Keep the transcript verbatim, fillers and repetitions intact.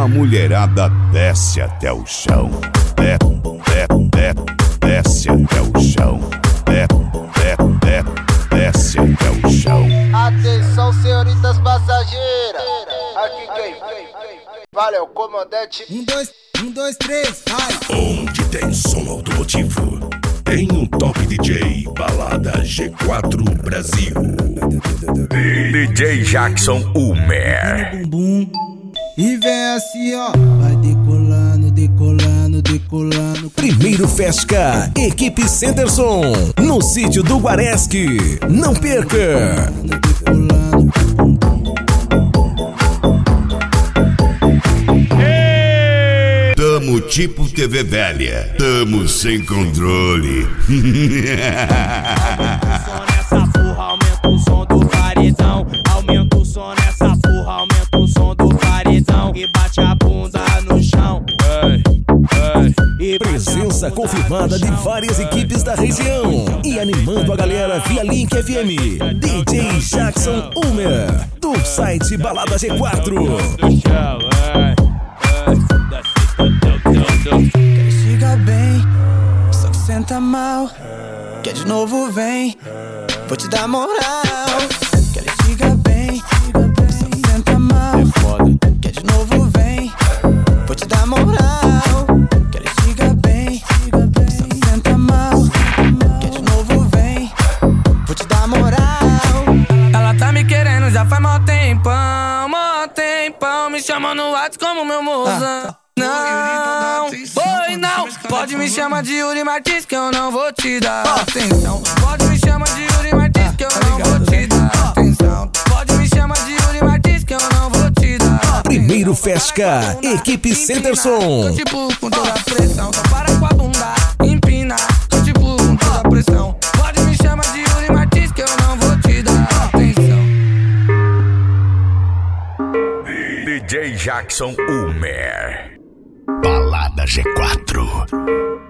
mulherada desce até o chão. É, é, é, desce até o chão. É, é, é, desce até o chão. Atenção, senhoritas passageiras. Aqui quem? Vale, é o comandante. Um, dois, um, dois, três, vai! Onde tem som automotivo, tem um top D J, Balada G quatro Brasil. D J Jackson Ulmer. Bumbum. E vem assim, ó. Vai decolando, decolando, decolando. Primeiro Fesca, equipe Centerson, no sítio do Guaresque. Não perca! Decolando. Tamo tipo T V velha, tamo sem controle. Aumenta o som nessa porra, aumenta o som do paredão. Aumenta o som nessa porra, aumenta o som do paredão. E bate a bunda no chão. Ei, ei. Presença confirmada de várias equipes da região. E animando a galera via Link F M. D J Jackson Ulmer, do site Balada G quatro. Quer chega bem, só que senta mal. Quer de novo, vem, vou te dar moral. Quer chega bem, só que senta mal. Quer de novo, vem, vou te dar moral. Quer chega bem, só que senta mal. Quer de novo, vem, vou te dar moral. Ela tá me querendo já faz mó tempão, mó tempão. Me chama no WhatsApp como meu moça. Não, oi não, pode me chamar de Yuri Martins que eu não vou te dar atenção. Pode me chamar de Yuri Martins que eu não vou te dar atenção. Pode me chamar de Yuri Martins que eu não vou te dar atenção. Primeiro Fesca, equipe Centerson. Tô tipo com toda a pressão, só para com a bunda, empina. Tô tipo com toda a pressão. Pode me chamar de Yuri Martins que eu não vou te dar atenção. D J Jackson Ulmer, Balada G quatro.